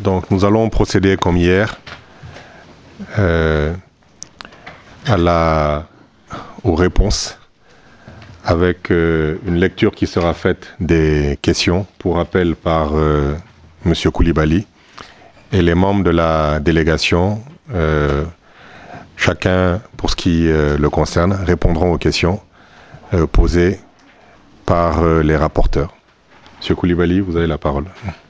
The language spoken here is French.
Donc nous allons procéder comme hier aux réponses avec une lecture qui sera faite des questions pour rappel par M. Koulibaly et les membres de la délégation, chacun pour ce qui le concerne, répondront aux questions posées par les rapporteurs. M. Koulibaly, vous avez la parole.